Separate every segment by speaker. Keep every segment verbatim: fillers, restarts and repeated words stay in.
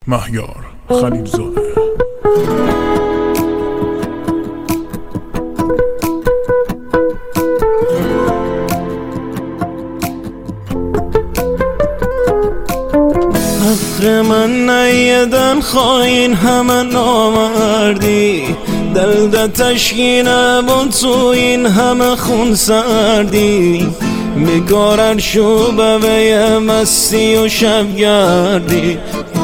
Speaker 1: مهیار خلیلزاده.
Speaker 2: فقر من نیدن خواهین همه نامردی، دل ده تشکینم و تو این همه خون سردی، میگارن شوبه به مستی و شبگردی.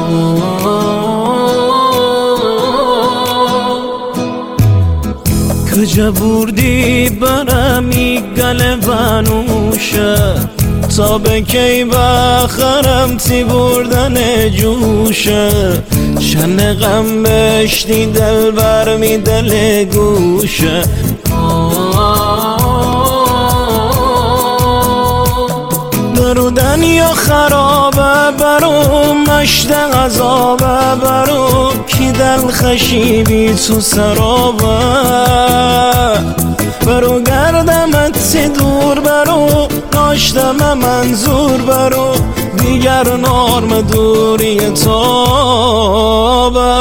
Speaker 2: کجا بردی برمی گل بنوشه، تا به کی بخرم تی بردن جوشه، شن غم بشتی دل برمی دل گوشه. درودن یا خرابه برو مشت غذابه برو، کی دل خشیبی تو سرابه برو، گردمت دور برو ناشتم منظور برو، دیگر نارم دوری تابه.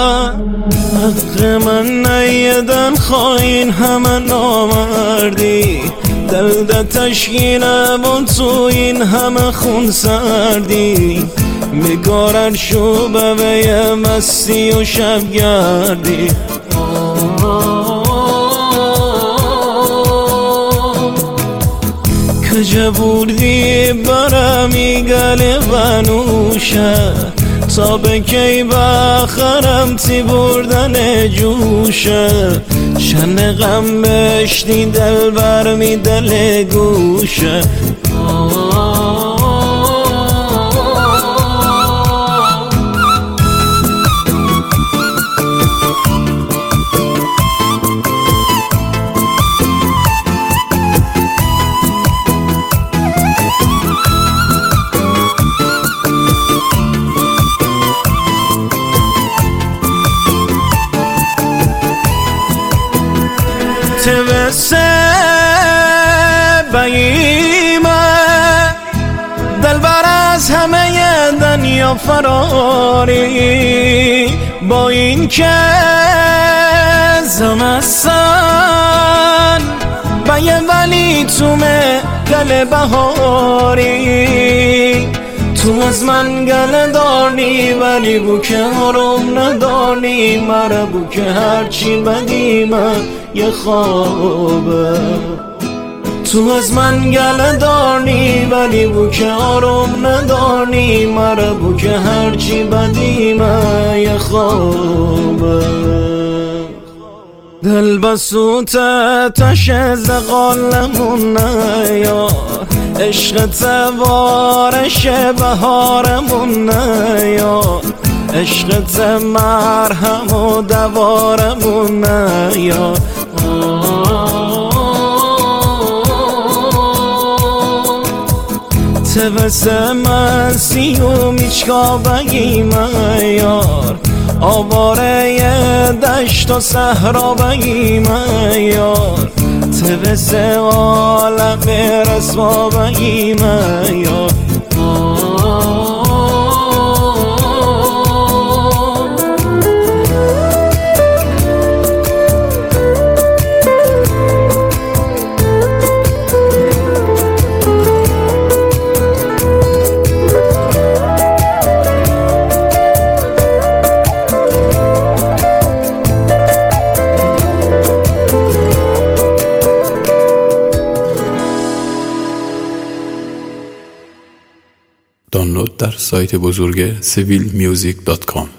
Speaker 2: حق من نیدن خواهین همه نامردی، دل ده تشکینم و تو این همه خون سردی، میگارن شوبه به مستی و شبگردی. کجا بردی برمی گل بنوشه، تا به کی بخرم تی بردن جوشه، شن غم بشتی دل برمی دل گوشه. تبسه باییمه دل بر از همه دنیا فراری، با این که زمستان بایه ولی تو گل بهاری، تو از من گل دارنی ولی بو که حرم ندارنی، مرا بو که هرچی بدی من یه خوابه. تو از من گل دارنی ولی بو که حرم ندارنی، مرا بو که هرچی بدی من یه خوابه. دل بسوت تش زغالمون نیار، عشق تبارش بهارمون نیار، عشق مرهم و دوارمون نیار. تبسه مستی و میچکا بگی میار، آواره دشت و صحرا بگی میار، تبسه عالم رسوا بگی میار.
Speaker 1: دانلود در سایت بزرگ سویل میوزیک دات کام.